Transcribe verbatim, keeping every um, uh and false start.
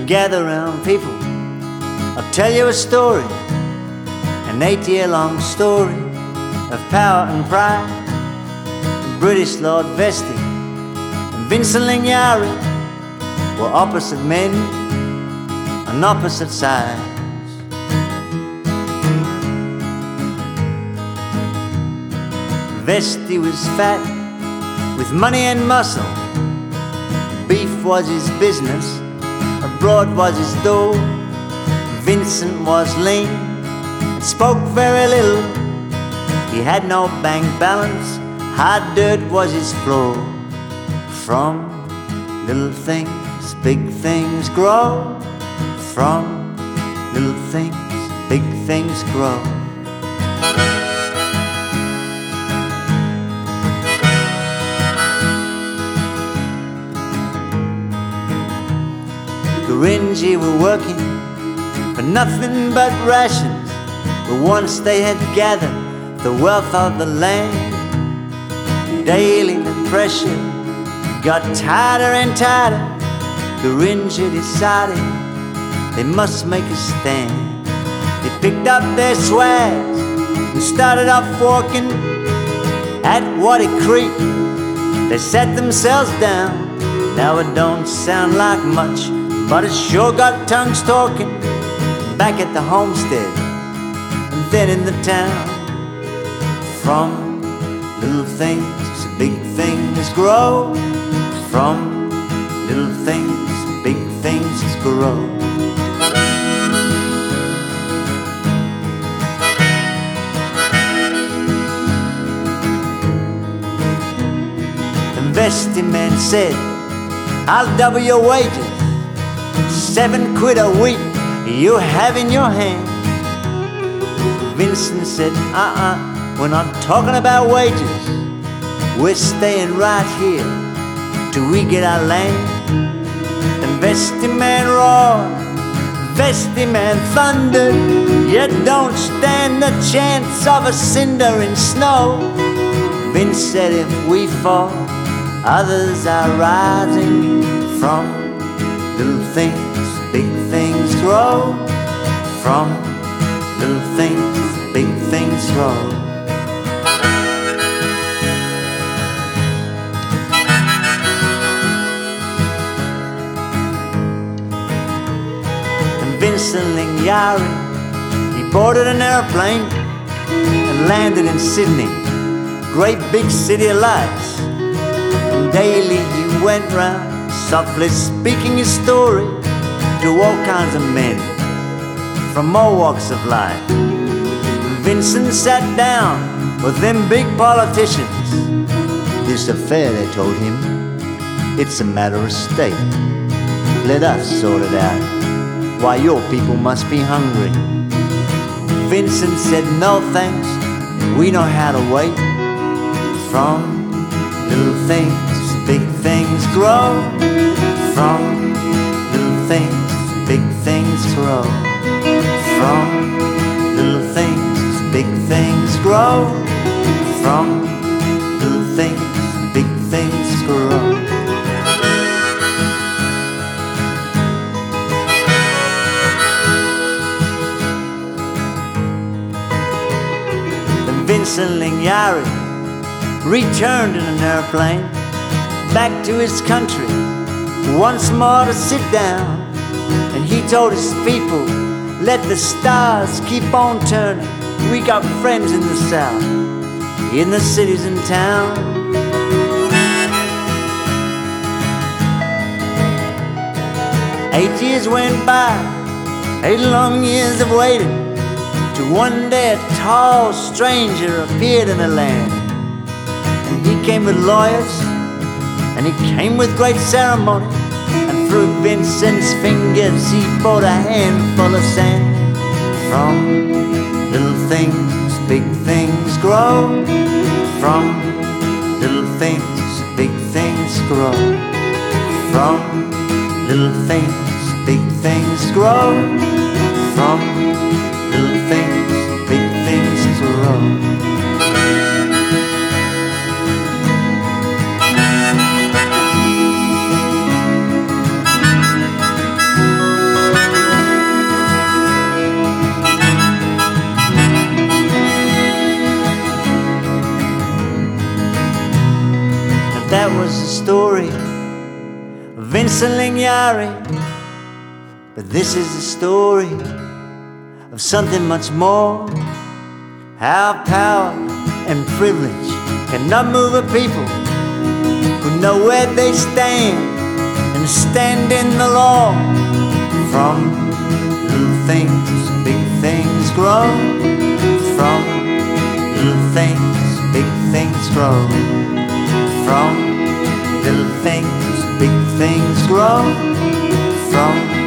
gather round, people. I'll tell you a story, an eight-year-long story of power and pride. British Lord Vestey and Vincent Lingiari were opposite men on opposite sides. Vestey was fat with money and muscle. Beef was his business, abroad was his door. Vincent was lean and spoke very little. He had no bank balance, hard dirt was his floor. From little things, big things grow. From little things, big things grow. Gurindji were working for nothing but rations, but once they had gathered the wealth of the land, daily the pressure got tighter and tighter. Gurindji decided they must make a stand. They picked up their swags and started off walking at Waddy Creek. They sat themselves down. Now it don't sound like much, but it sure got tongues talking. Back at the homestead and then in the town. From little things, big things grow. From little things, big things grow. The Vestey man said, I'll double your wages. Seven quid a week you have in your hand. Vincent said, uh-uh, we're not talking about wages. We're staying right here till we get our land. And Vestey man roared, Vestey man thundered, you don't stand a chance of a cinder in snow. Vince said, if we fall, others are rising. From little things, big things grow. From little things, big things grow. And Vincent Lingiari, he boarded an airplane and landed in Sydney, great big city of lights. And daily he went round softly speaking his story to all kinds of men from all walks of life. Vincent sat down with them big politicians. This affair, they told him, it's a matter of state. Let us sort it out, why your people must be hungry. Vincent said, no thanks, we know how to wait. From little things, big things grow. From little things, big things grow. From little things, big things grow. From little things, big things grow. Then Vincent Lingiari returned in an airplane back to his country once more to sit down. And he told his people, let the stars keep on turning. We got friends in the south, in the cities and town. Eight years went by, eight long years of waiting, till one day a tall stranger appeared in the land. And he came with lawyers, and he came with great ceremony, and through Vincent's fingers he poured a handful of sand. From little things, big things grow. From little things, big things grow. From little things, big things grow. From little things, big things grow. story of Vincent Lingiari, but this is the story of something much more. How power and privilege cannot move a people who know where they stand and stand in the law. From little things, big things grow. From little things, big things grow. From little things, big things grow. From